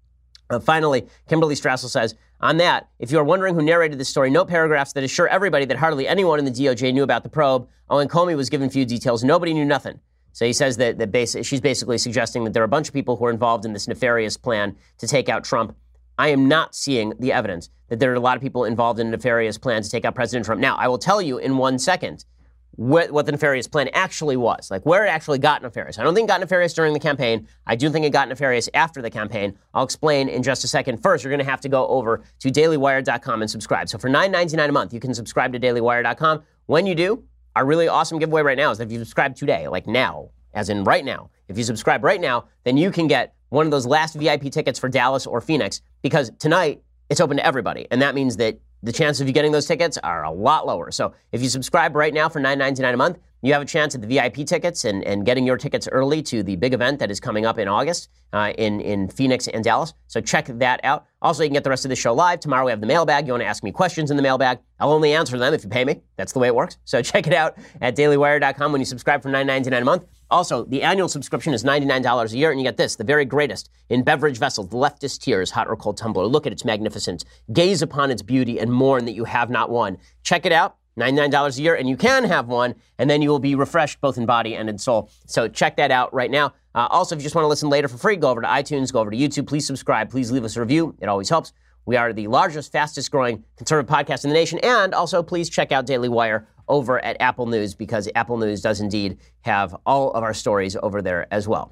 Finally, Kimberly Strassel says, on that, if you are wondering who narrated this story, note paragraphs that assure everybody that hardly anyone in the DOJ knew about the probe. Owen Comey was given few details. Nobody knew nothing. So he says that she's basically suggesting that there are a bunch of people who are involved in this nefarious plan to take out Trump. I am not seeing the evidence that there are a lot of people involved in a nefarious plan to take out President Trump. Now, I will tell you in 1 second what the nefarious plan actually was, like where it actually got nefarious. I don't think it got nefarious during the campaign. I do think it got nefarious after the campaign. I'll explain in just a second. First, you're going to have to go over to dailywire.com and subscribe. So for $9.99 a month, you can subscribe to dailywire.com. When you do, our really awesome giveaway right now is that if you subscribe today, like now, as in right now, if you subscribe right now, then you can get one of those last VIP tickets for Dallas or Phoenix, because tonight it's open to everybody. And that means that the chances of you getting those tickets are a lot lower. So if you subscribe right now for $9.99 a month, you have a chance at the VIP tickets and getting your tickets early to the big event that is coming up in August in Phoenix and Dallas. So check that out. Also, you can get the rest of the show live. Tomorrow we have the mailbag. You want to ask me questions in the mailbag. I'll only answer them if you pay me. That's the way it works. So check it out at dailywire.com when you subscribe for $9.99 a month. Also, the annual subscription is $99 a year, and you get this, the very greatest in beverage vessels, the leftist tears, hot or cold tumbler. Look at its magnificence. Gaze upon its beauty and mourn that you have not won. Check it out. $99 a year, and you can have one, and then you will be refreshed both in body and in soul. So check that out right now. Also, if you just want to listen later for free, go over to iTunes, go over to YouTube. Please subscribe. Please leave us a review. It always helps. We are the largest, fastest growing conservative podcast in the nation. And also, please check out Daily Wire over at Apple News, because Apple News does indeed have all of our stories over there as well.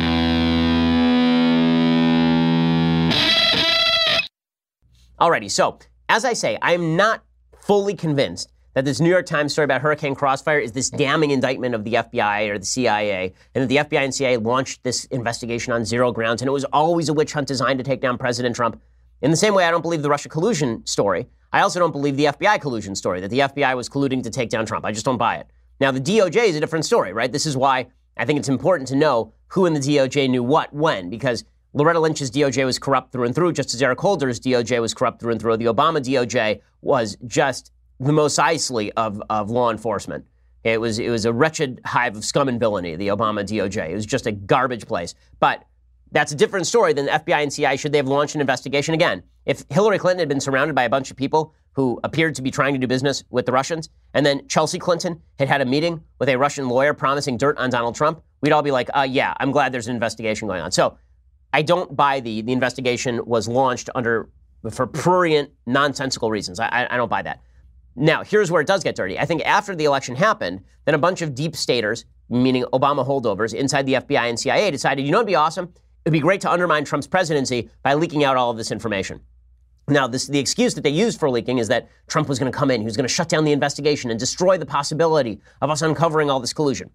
Alrighty, so as I say, I'm not fully convinced that this New York Times story about Hurricane Crossfire is this damning indictment of the FBI or the CIA, and that the FBI and CIA launched this investigation on zero grounds, and it was always a witch hunt designed to take down President Trump. In the same way I don't believe the Russia collusion story, I also don't believe the FBI collusion story, that the FBI was colluding to take down Trump. I just don't buy it. Now, the DOJ is a different story, right? This is why I think it's important to know who in the DOJ knew what when, because Loretta Lynch's DOJ was corrupt through and through, just as Eric Holder's DOJ was corrupt through and through. The Obama DOJ was just the Mos Eisley of law enforcement. It was a wretched hive of scum and villainy, the Obama DOJ. It was just a garbage place. But that's a different story than the FBI and CIA should they have launched an investigation. Again, if Hillary Clinton had been surrounded by a bunch of people who appeared to be trying to do business with the Russians, and then Chelsea Clinton had a meeting with a Russian lawyer promising dirt on Donald Trump, we'd all be like, yeah, I'm glad there's an investigation going on. So I don't buy the investigation was launched for prurient, nonsensical reasons. I don't buy that. Now, here's where it does get dirty. I think after the election happened, then a bunch of deep staters, meaning Obama holdovers inside the FBI and CIA, decided, you know, it'd be awesome. It'd be great to undermine Trump's presidency by leaking out all of this information. Now, the excuse that they used for leaking is that Trump was going to come in, he was going to shut down the investigation and destroy the possibility of us uncovering all this collusion.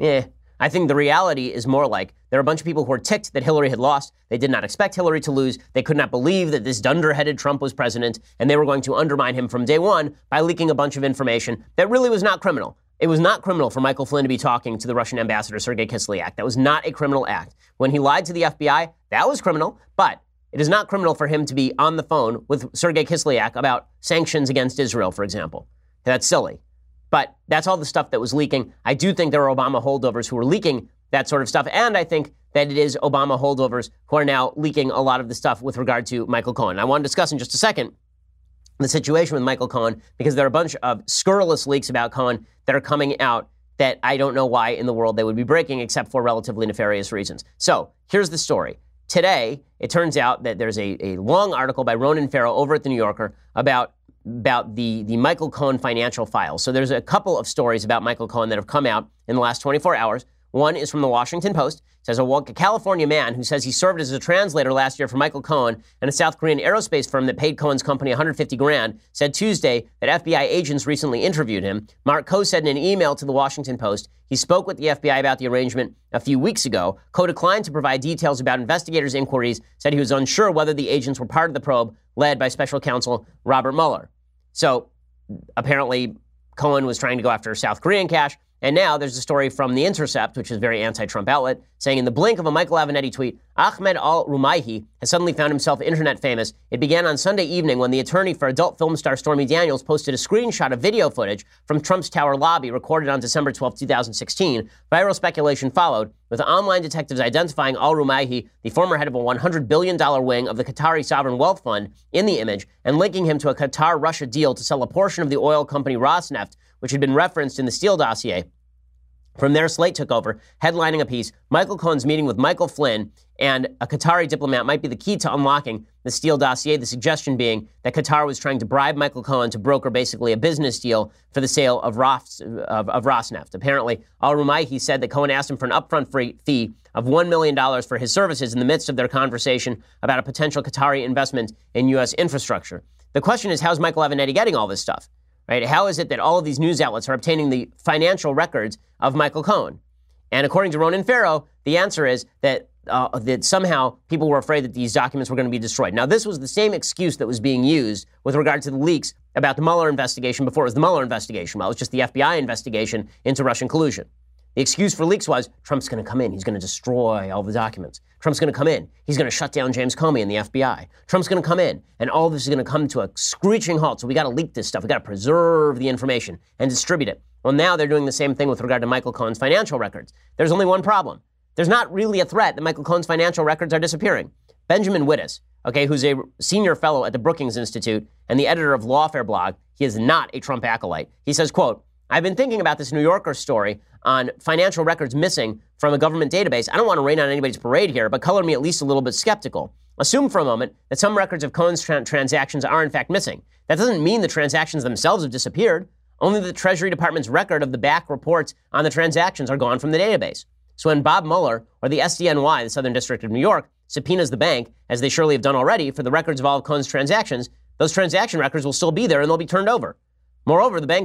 I think the reality is more like there are a bunch of people who were ticked that Hillary had lost. They did not expect Hillary to lose. They could not believe that this dunderheaded Trump was president, and they were going to undermine him from day one by leaking a bunch of information that really was not criminal. It was not criminal for Michael Flynn to be talking to the Russian ambassador, Sergei Kislyak. That was not a criminal act. When he lied to the FBI, that was criminal, but it is not criminal for him to be on the phone with Sergei Kislyak about sanctions against Israel, for example. That's silly. But that's all the stuff that was leaking. I do think there are Obama holdovers who were leaking that sort of stuff. And I think that it is Obama holdovers who are now leaking a lot of the stuff with regard to Michael Cohen. I want to discuss in just a second the situation with Michael Cohen, because there are a bunch of scurrilous leaks about Cohen that are coming out that I don't know why in the world they would be breaking except for relatively nefarious reasons. So here's the story. Today, it turns out that there's a long article by Ronan Farrow over at The New Yorker about the Michael Cohen financial files. So there's a couple of stories about Michael Cohen that have come out in the last 24 hours. One is from the Washington Post. It says a California man who says he served as a translator last year for Michael Cohen and a South Korean aerospace firm that paid Cohen's company $150,000 said Tuesday that FBI agents recently interviewed him. Mark Coe said in an email to the Washington Post he spoke with the FBI about the arrangement a few weeks ago. Coe declined to provide details about investigators' inquiries, said he was unsure whether the agents were part of the probe led by special counsel Robert Mueller. So apparently Cohen was trying to go after South Korean cash. And now there's a story from The Intercept, which is a very anti-Trump outlet, saying in the blink of a Michael Avenatti tweet, Ahmed al-Rumaihi has suddenly found himself internet famous. It began on Sunday evening when the attorney for adult film star Stormy Daniels posted a screenshot of video footage from Trump's Tower lobby recorded on December 12, 2016. Viral speculation followed, with online detectives identifying al-Rumaihi, the former head of a $100 billion wing of the Qatari Sovereign Wealth Fund, in the image, and linking him to a Qatar-Russia deal to sell a portion of the oil company Rosneft, which had been referenced in the Steele dossier. From there, Slate took over, headlining a piece, Michael Cohen's meeting with Michael Flynn and a Qatari diplomat might be the key to unlocking the Steele dossier, the suggestion being that Qatar was trying to bribe Michael Cohen to broker basically a business deal for the sale of Rosneft. Apparently, al-Rumaihi said that Cohen asked him for an upfront fee of $1 million for his services in the midst of their conversation about a potential Qatari investment in U.S. infrastructure. The question is, how's Michael Avenatti getting all this stuff? Right? How is it that all of these news outlets are obtaining the financial records of Michael Cohen? And according to Ronan Farrow, the answer is that that somehow people were afraid that these documents were going to be destroyed. Now, this was the same excuse that was being used with regard to the leaks about the Mueller investigation before it was the Mueller investigation. Well, it was just the FBI investigation into Russian collusion. The excuse for leaks was Trump's going to come in. He's going to destroy all the documents. Trump's going to come in. He's going to shut down James Comey and the FBI. Trump's going to come in, and all this is going to come to a screeching halt. So we got to leak this stuff. We got to preserve the information and distribute it. Well, now they're doing the same thing with regard to Michael Cohen's financial records. There's only one problem. There's not really a threat that Michael Cohen's financial records are disappearing. Benjamin Wittes, who's a senior fellow at the Brookings Institute and the editor of Lawfare blog, he is not a Trump acolyte. He says, quote, I've been thinking about this New Yorker story on financial records missing from a government database. I don't want to rain on anybody's parade here, but color me at least a little bit skeptical. Assume for a moment that some records of Cohen's transactions are in fact missing. That doesn't mean the transactions themselves have disappeared. Only the Treasury Department's record of the back reports on the transactions are gone from the database. So when Bob Mueller or the SDNY, the Southern District of New York, subpoenas the bank, as they surely have done already, for the records of all of Cohen's transactions, those transaction records will still be there and they'll be turned over. Moreover, the bank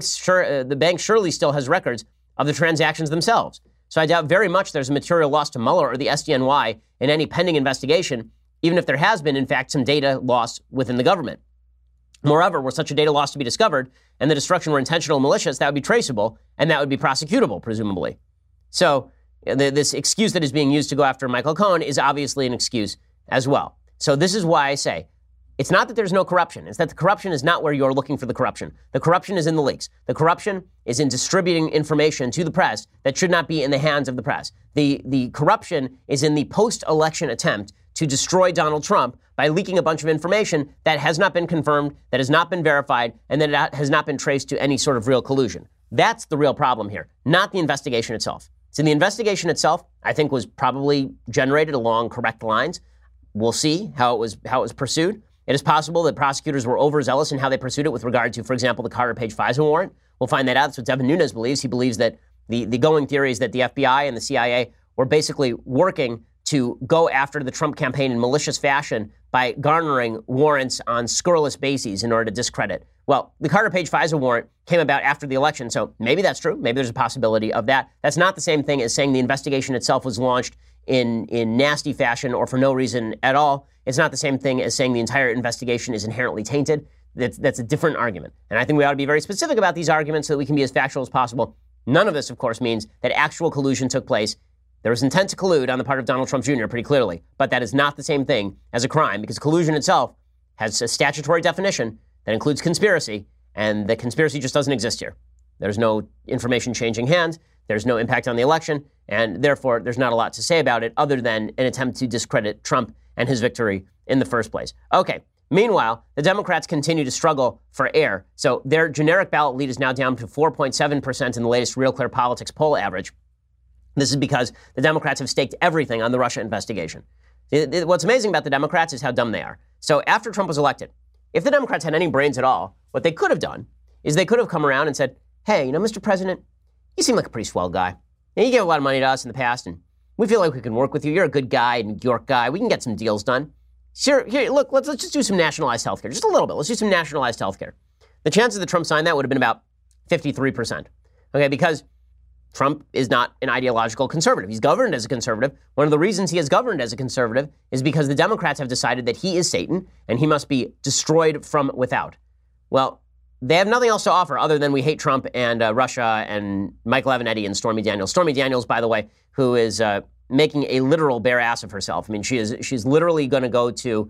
surely still has records of the transactions themselves. So I doubt very much there's a material loss to Mueller or the SDNY in any pending investigation, even if there has been, in fact, some data loss within the government. Moreover, were such a data loss to be discovered and the destruction were intentional and malicious, that would be traceable and that would be prosecutable, presumably. So this excuse that is being used to go after Michael Cohen is obviously an excuse as well. So this is why I say it's not that there's no corruption. It's that the corruption is not where you're looking for the corruption. The corruption is in the leaks. The corruption is in distributing information to the press that should not be in the hands of the press. The corruption is in the post-election attempt to destroy Donald Trump by leaking a bunch of information that has not been confirmed, that has not been verified, and that has not been traced to any sort of real collusion. That's the real problem here, not the investigation itself. So the investigation itself, I think, was probably generated along correct lines. We'll see how it was pursued. It is possible that prosecutors were overzealous in how they pursued it with regard to, for example, the Carter Page FISA warrant. We'll find that out. That's what Devin Nunes believes. He believes that the going theory is that the FBI and the CIA were basically working to go after the Trump campaign in malicious fashion by garnering warrants on scurrilous bases in order to discredit. Well, the Carter Page FISA warrant came about after the election, so maybe that's true. Maybe there's a possibility of that. That's not the same thing as saying the investigation itself was launched in nasty fashion or for no reason at all. It's not the same thing as saying the entire investigation is inherently tainted. That's a different argument. And I think we ought to be very specific about these arguments so that we can be as factual as possible. None of this, of course, means that actual collusion took place. There was intent to collude on the part of Donald Trump Jr. pretty clearly, but that is not the same thing as a crime because collusion itself has a statutory definition that includes conspiracy, and the conspiracy just doesn't exist here. There's no information changing hands, there's no impact on the election, and therefore there's not a lot to say about it other than an attempt to discredit Trump and his victory in the first place. Okay, meanwhile, the Democrats continue to struggle for air. So their generic ballot lead is now down to 4.7% in the latest Real Clear Politics poll average. This is because the Democrats have staked everything on the Russia investigation. What's amazing about the Democrats is how dumb they are. So after Trump was elected, if the Democrats had any brains at all, what they could have done is they could have come around and said, hey, Mr. President, you seem like a pretty swell guy. You gave a lot of money to us in the past, and we feel like we can work with you. You're a good guy, a New York guy. We can get some deals done. Sure, here, look, let's just do some nationalized health care. Just a little bit. Let's do some nationalized health care. The chances that Trump signed that would have been about 53%. Okay, because Trump is not an ideological conservative. He's governed as a conservative. One of the reasons he has governed as a conservative is because the Democrats have decided that he is Satan and he must be destroyed from without. Well, they have nothing else to offer other than we hate Trump and Russia and Michael Avenatti and Stormy Daniels. Stormy Daniels, by the way, who is making a literal bare ass of herself. I mean, she's literally going to go to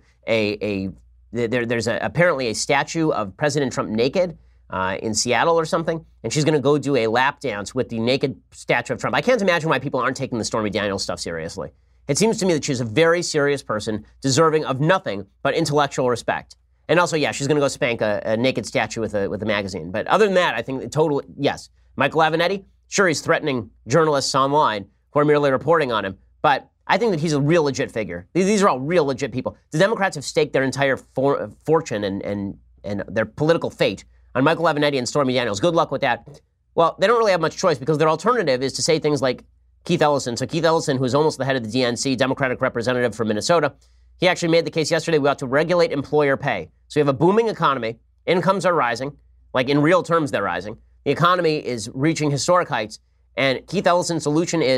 there's apparently a statue of President Trump naked in Seattle or something, and she's going to go do a lap dance with the naked statue of Trump. I can't imagine why people aren't taking the Stormy Daniels stuff seriously. It seems to me that she's a very serious person, deserving of nothing but intellectual respect. And also, yeah, she's going to go spank a naked statue with a magazine. But other than that, I think yes. Michael Avenatti, sure, he's threatening journalists online who are merely reporting on him, but I think that he's a real legit figure. These are all real legit people. The Democrats have staked their entire fortune and their political fate on Michael Avenatti and Stormy Daniels. Good luck with that. Well, they don't really have much choice because their alternative is to say things like Keith Ellison. So Keith Ellison, who's almost the head of the DNC, Democratic representative from Minnesota, he actually made the case yesterday we ought to regulate employer pay. So we have a booming economy. Incomes are rising. Like in real terms, they're rising. The economy is reaching historic heights. And Keith Ellison's solution is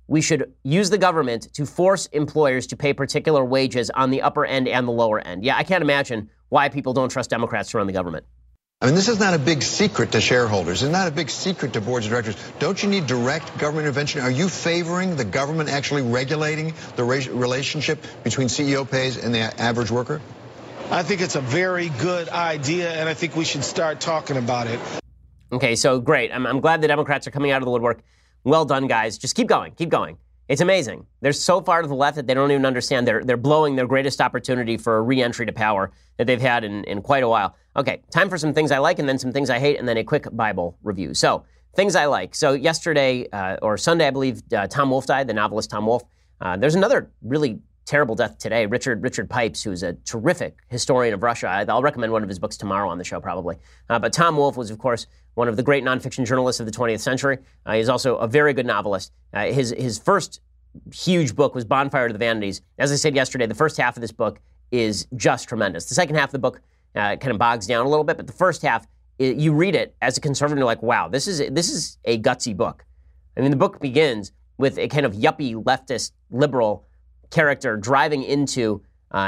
we should use the government to force employers to pay particular wages on the upper end and the lower end. Yeah, I can't imagine why people don't trust Democrats to run the government. I mean, this is not a big secret to shareholders. It's not a big secret to boards of directors. Don't you need direct government intervention? Are you favoring the government actually regulating the relationship between CEO pays and the average worker? I think it's a very good idea, and I think we should start talking about it. Okay, so great. I'm glad the Democrats are coming out of the woodwork. Well done, guys. Just keep going. Keep going. It's amazing. They're so far to the left that they don't even understand. They're blowing their greatest opportunity for a re-entry to power that they've had in quite a while. Okay, time for some things I like and then some things I hate and then a quick Bible review. So, things I like. So yesterday, or Sunday, I believe, Tom Wolfe died, the novelist Tom Wolfe. There's another really terrible death today. Richard Pipes, who's a terrific historian of Russia. I'll recommend one of his books tomorrow on the show, probably. But Tom Wolfe was, of course, one of the great nonfiction journalists of the 20th century. He's also a very good novelist. His first huge book was Bonfire to the Vanities. As I said yesterday, the first half of this book is just tremendous. The second half of the book kind of bogs down a little bit, but the first half, you read it as a conservative, you're like, wow, this is a gutsy book. I mean, the book begins with a kind of yuppie leftist liberal character driving into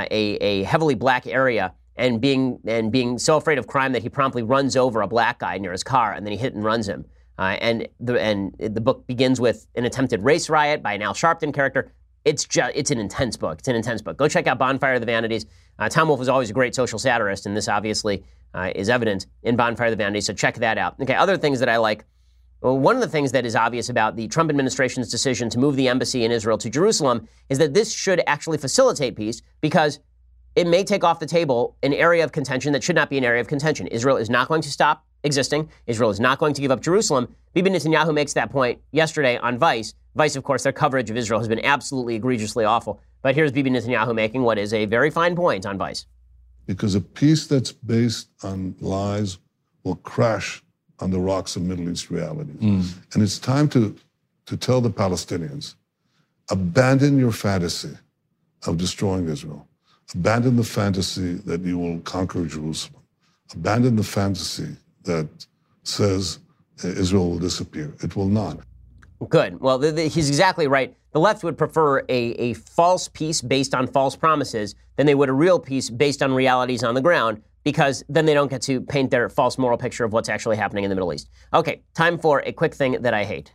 a heavily black area and being so afraid of crime that he promptly runs over a black guy near his car, and then he hit and runs him. And the book begins with an attempted race riot by an Al Sharpton character. It's an intense book. It's an intense book. Go check out Bonfire of the Vanities. Tom Wolfe was always a great social satirist, and this obviously is evident in Bonfire of the Vanities, so check that out. Okay, other things that I like. Well, one of the things that is obvious about the Trump administration's decision to move the embassy in Israel to Jerusalem is that this should actually facilitate peace because it may take off the table an area of contention that should not be an area of contention. Israel is not going to stop existing. Israel is not going to give up Jerusalem. Bibi Netanyahu makes that point yesterday on Vice. Vice, of course, their coverage of Israel has been absolutely egregiously awful. But here's Bibi Netanyahu making what is a very fine point on Vice. Because a peace that's based on lies will crash on the rocks of Middle East realities. And it's time to tell the Palestinians, abandon your fantasy of destroying Israel. Abandon the fantasy that you will conquer Jerusalem. Abandon the fantasy that says Israel will disappear. It will not. Good. Well, he's exactly right. The left would prefer a false peace based on false promises than they would a real peace based on realities on the ground, because then they don't get to paint their false moral picture of what's actually happening in the Middle East. Okay, time for a quick thing that I hate.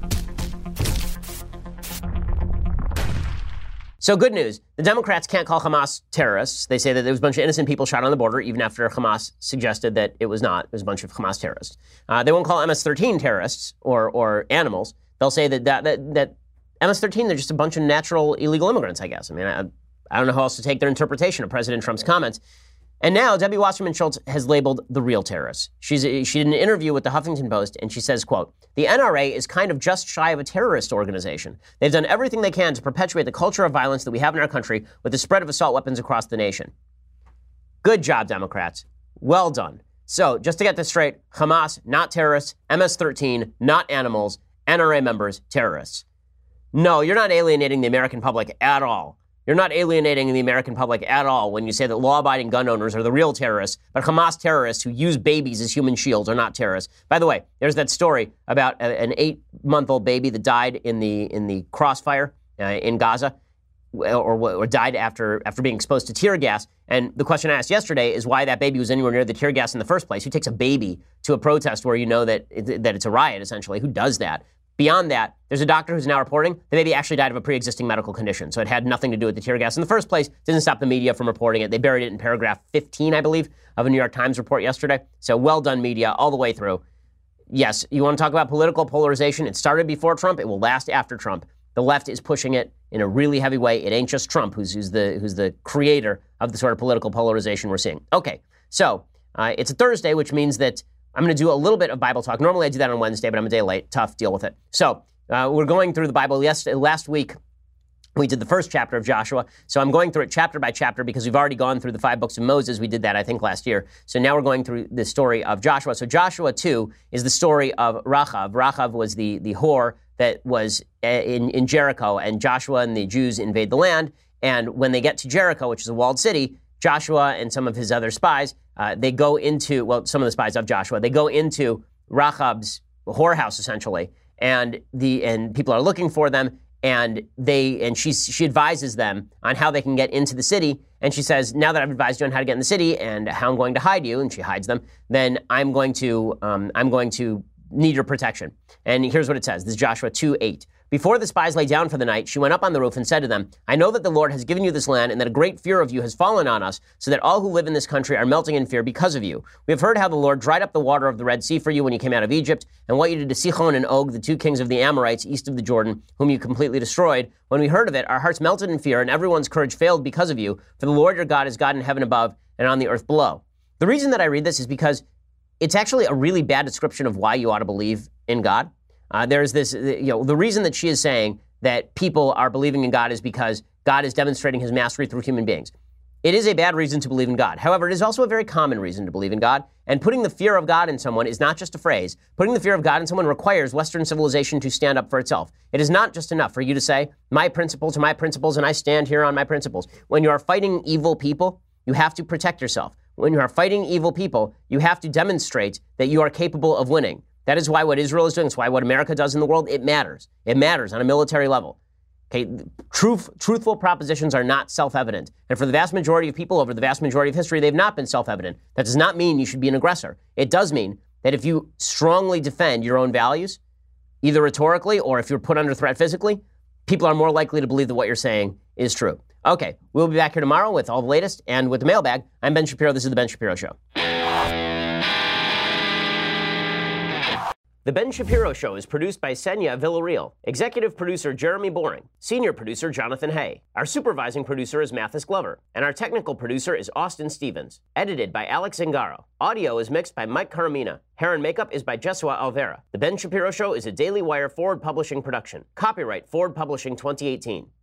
So good news. The Democrats can't call Hamas terrorists. They say that there was a bunch of innocent people shot on the border, even after Hamas suggested that it was not. It was a bunch of Hamas terrorists. They won't call MS-13 terrorists or animals. They'll say that MS-13, they're just a bunch of natural illegal immigrants, I guess. I mean, I don't know how else to take their interpretation of President Trump's comments. And now Debbie Wasserman Schultz has labeled the real terrorists. She did an interview with the Huffington Post, and she says, quote, "The NRA is kind of just shy of a terrorist organization. They've done everything they can to perpetuate the culture of violence that we have in our country with the spread of assault weapons across the nation." Good job, Democrats. Well done. So, just to get this straight, Hamas, not terrorists, MS-13, not animals, NRA members, terrorists. No, you're not alienating the American public at all. You're not alienating the American public at all when you say that law-abiding gun owners are the real terrorists, but Hamas terrorists who use babies as human shields are not terrorists. By the way, there's that story about an 8-month-old baby that died in the crossfire in Gaza, or died after being exposed to tear gas. And the question I asked yesterday is why that baby was anywhere near the tear gas in the first place. Who takes a baby to a protest where you know that it's a riot, essentially? Who does that? Beyond that, there's a doctor who's now reporting the baby actually died of a pre-existing medical condition. So it had nothing to do with the tear gas in the first place. Didn't stop the media from reporting it. They buried it in paragraph 15, I believe, of a New York Times report yesterday. So well done, media, all the way through. Yes, you want to talk about political polarization? It started before Trump. It will last after Trump. The left is pushing it in a really heavy way. It ain't just Trump who's the creator of the sort of political polarization we're seeing. Okay, so it's a Thursday, which means that I'm going to do a little bit of Bible talk. Normally I do that on Wednesday, but I'm a day late. Tough, deal with it. So we're going through the Bible. Last week we did the first chapter of Joshua. So I'm going through it chapter by chapter because we've already gone through the 5 books of Moses. We did that, I think, last year. So now we're going through the story of Joshua. So Joshua 2 is the story of Rachav. Rachav was the whore that was in Jericho, and Joshua and the Jews invade the land. And when they get to Jericho, which is a walled city, Joshua and some of his other spies, they go into, well, some of the spies of Joshua, they go into Rachab's whorehouse, essentially, and people are looking for them, and she advises them on how they can get into the city. And she says, now that I've advised you on how to get in the city and how I'm going to hide you, and she hides them, then I'm going to need your protection. And here's what it says. This is Joshua 2:8. Before the spies lay down for the night, she went up on the roof and said to them, I know that the Lord has given you this land and that a great fear of you has fallen on us, so that all who live in this country are melting in fear because of you. We have heard how the Lord dried up the water of the Red Sea for you when you came out of Egypt, and what you did to Sihon and Og, the two kings of the Amorites east of the Jordan, whom you completely destroyed. When we heard of it, our hearts melted in fear, and everyone's courage failed because of you, for the Lord your God is God in heaven above and on the earth below. The reason that I read this is because it's actually a really bad description of why you ought to believe in God. There's this, the reason that she is saying that people are believing in God is because God is demonstrating his mastery through human beings. It is a bad reason to believe in God. However, it is also a very common reason to believe in God. And putting the fear of God in someone is not just a phrase. Putting the fear of God in someone requires Western civilization to stand up for itself. It is not just enough for you to say, my principles are my principles and I stand here on my principles. When you are fighting evil people, you have to protect yourself. When you are fighting evil people, you have to demonstrate that you are capable of winning. That is why what Israel is doing, it's why what America does in the world, it matters. It matters on a military level. Okay, truthful propositions are not self-evident. And for the vast majority of people over the vast majority of history, they've not been self-evident. That does not mean you should be an aggressor. It does mean that if you strongly defend your own values, either rhetorically or if you're put under threat physically, people are more likely to believe that what you're saying is true. Okay, we'll be back here tomorrow with all the latest and with the mailbag. I'm Ben Shapiro. This is The Ben Shapiro Show. The Ben Shapiro Show is produced by Senya Villarreal, executive producer Jeremy Boring, senior producer Jonathan Hay. Our supervising producer is Mathis Glover, and our technical producer is Austin Stevens. Edited by Alex Zingaro. Audio is mixed by Mike Caramina. Hair and makeup is by Jesua Alvera. The Ben Shapiro Show is a Daily Wire Forward Publishing production. Copyright Forward Publishing 2018.